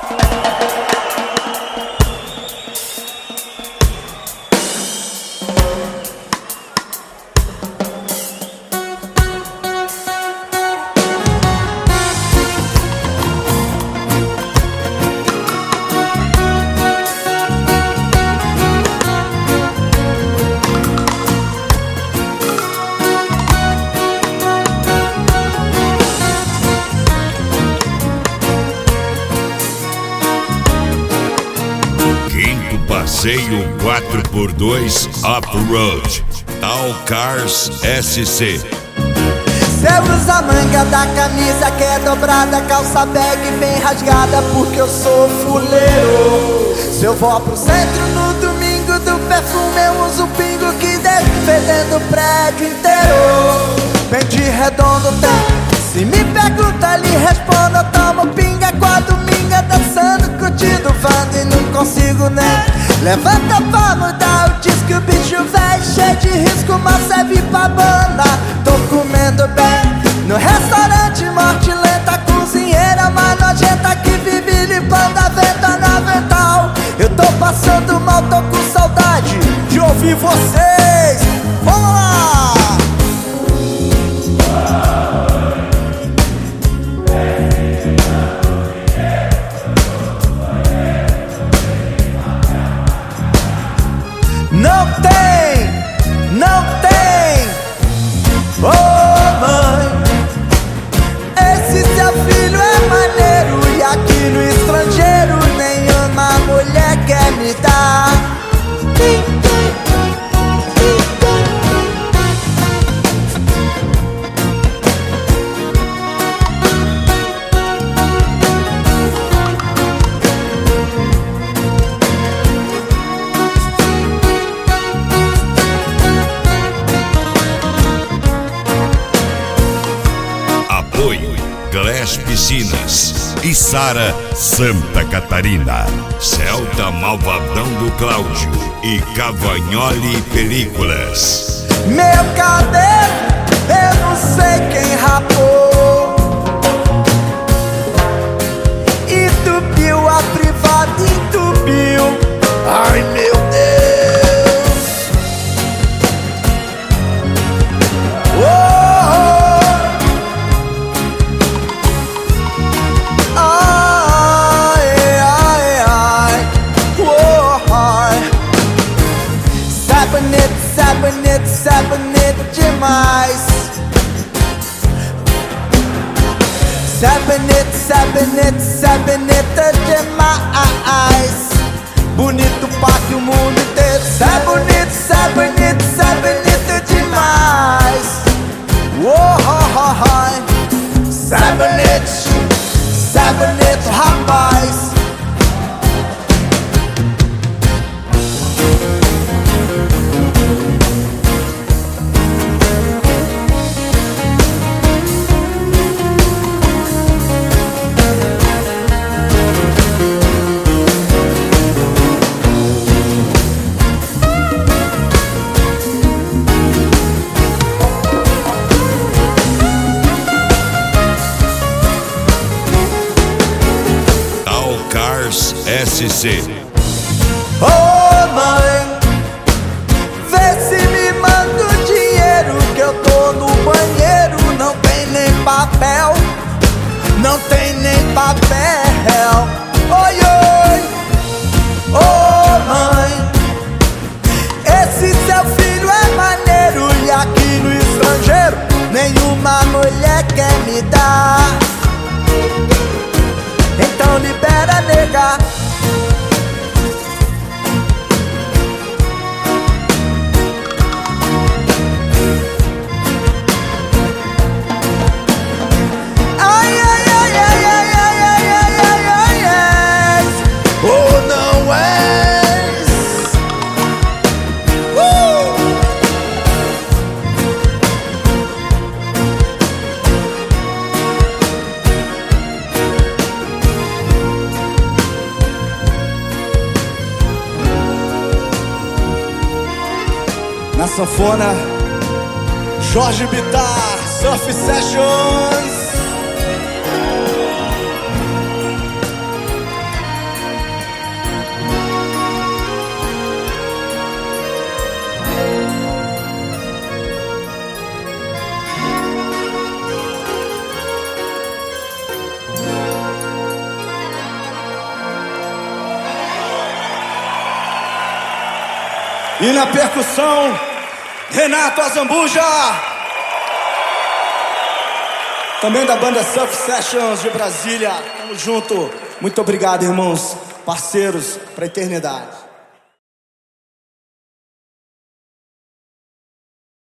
Passeio 4x2 Off-Road Tal Cars SC. Cê usa a manga da camisa que é dobrada, calça bag bem rasgada, porque eu sou fuleiro. Se eu vou pro centro no domingo do perfume, eu uso pingo que deixa fedendo o prédio inteiro. Bem de redondo tem. Se me pergunta, lhe respondo, eu tomo pinga com a dominga, dançando, curtindo vando e não consigo nem. Levanta pra mudar o disco, o bicho velho, cheio de risco, mas serve pra banda. Tô comendo bem no restaurante morte lenta, cozinheira mais nojenta que vive limpando a venta na avental. Eu tô passando mal, tô com saudade de ouvir vocês. Vamos lá! Não tem, não tem. Oh mãe, esse seu filho é maneiro, e aqui no estrangeiro nenhuma mulher quer me dar. Glass Piscinas, Içara, Santa Catarina, Celta Malvadão do Cláudio e Cavagnoli Películas. Meu cabelo, eu não sei quem rapou, entupiu a privada, entupiu. Ai meu Deus. Sabonete demais. Sabonete demais. Bonito pra que o mundo inteiro. Sabonete demais. Sabonete, rapaz. SC. Oh mãe, vê se me manda o dinheiro, que eu tô no banheiro, não tem nem papel, não tem nem papel. Oi, oi, oh mãe, esse seu filho é maneiro, e aqui no estrangeiro nenhuma mulher quer me dar. Então libera, nega. Ai, ai, ai, ai, ai, ai, ai, ai, ai, ai, ai. Oh, não és. Na sanfona, Jorge Bittar, Surf Sessions. E na percussão, Renato Azambuja. Também da banda Surf Sessions de Brasília. Tamo junto. Muito obrigado, irmãos, parceiros, pra eternidade.